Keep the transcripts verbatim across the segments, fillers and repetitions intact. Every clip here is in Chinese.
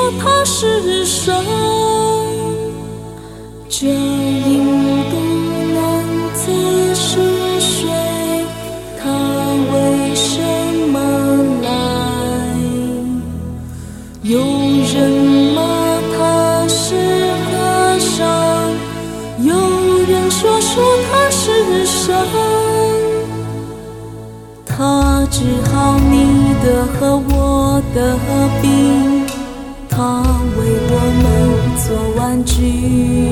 他是神，这印度男子是谁？他为什么来？有人骂他是和尚，有人说说他是神。他治好你的和我的病，他为我们做玩具，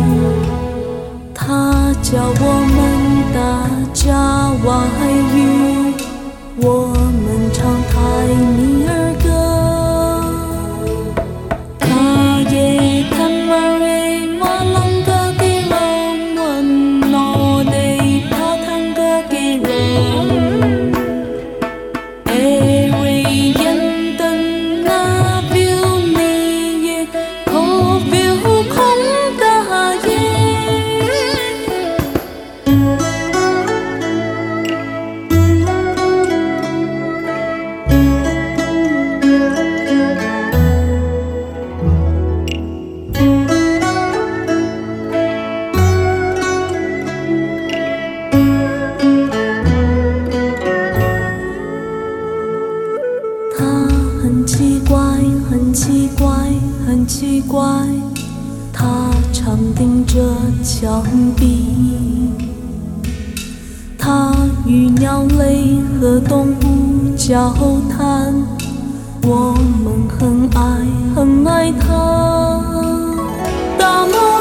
他教我们大家外语，我们唱泰米尔歌。他也看马瑞马朗格给人问我的他谈个给人。很奇怪，很奇怪，很奇怪，他常盯着墙壁，他与鸟类和动物交谈，我们很爱很爱他。大梦